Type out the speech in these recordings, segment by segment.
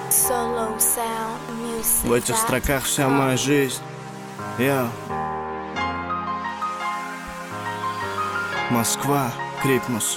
В этих строках вся моя жизнь. Москва, Крипмус.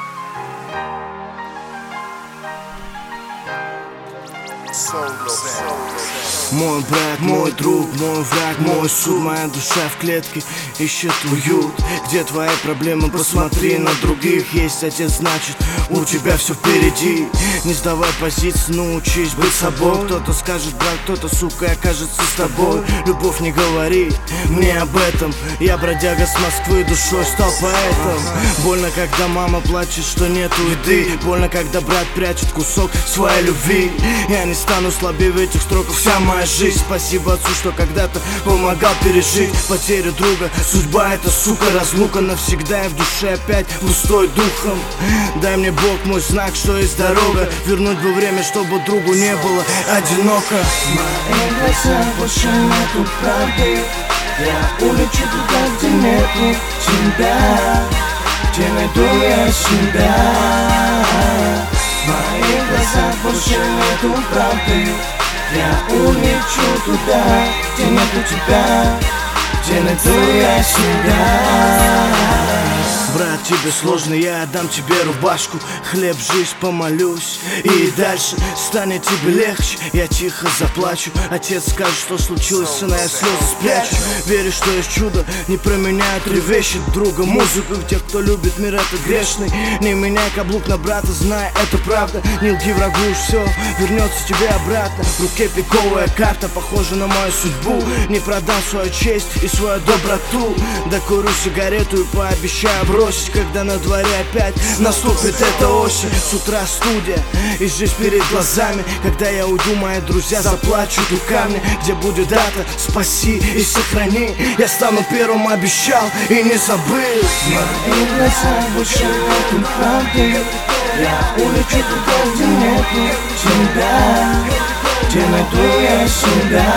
Мой брат, мой друг, мой враг, мой суд. Моя душа в клетке ищет уют. Где твои проблемы? Посмотри на других. Есть отец, значит у тебя все впереди. Не сдавай позиции, научись быть собой. Кто-то скажет брат, кто-то, сука, окажется с тобой. Любовь, не говори мне об этом. Я бродяга с Москвы, душой стал поэтом. Больно, когда мама плачет, что нету еды. Больно, когда брат прячет кусок своей любви. Я не стану слабее в этих строках, вся моя жизнь. Спасибо отцу, что когда-то помогал пережить потерю друга. Судьба — это, сука, разлука навсегда. И в душе опять пустой духом. Дай мне Бог мой знак, что есть дорога. Вернуть бы время, чтобы другу не было одиноко. В моих глазах больше нету правды. Я улечу туда, где нету тебя, где найду я себя. В моих глазах больше нету правды. Я улечу туда, где нету тебя, где найду я себя. Брат, тебе сложно, я отдам тебе рубашку, хлеб, жизнь, помолюсь, и дальше станет тебе легче. Я тихо заплачу, отец скажет, что случилось, сына, я слезы спрячу. Верю, что есть чудо, не променяю три вещи друга. Музыку в тех, кто любит мир, это грешный. Не меняй каблук на брата, знай, это правда. Не лги врагу, все вернется тебе обратно. В руке пиковая карта, похожа на мою судьбу. Не продам свою честь и свою доброту. Докурю сигарету и пообещаю бросить, когда на дворе опять наступит эта осень. С утра студия и жизнь перед глазами. Когда я уйду, мои друзья заплачут у камня. Где будет дата, спаси и сохрани. Я стану первым, обещал и не забыл. В моих глазах больше нету правды. Я улечу туда, где нету тебя, где найду я себя.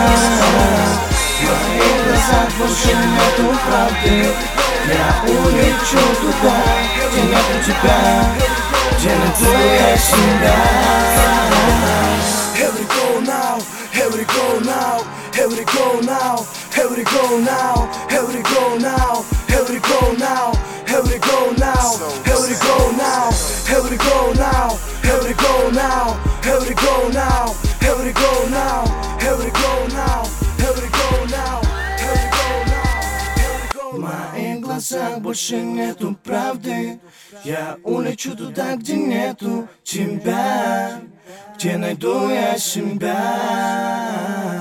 В моих глазах больше нету правды. Я улечу туда, где нету тебя, где найду я себя. Here we go now, here we go now, here we go now, here we go now, here we go now, here we go now, here we go now, here we go now, here we go now, here we go now, here we go now, here we go now, here we go now, here we go now, here we go now. В моих глазах больше нету правды. Я улечу туда, где нету тебя, где найду я себя.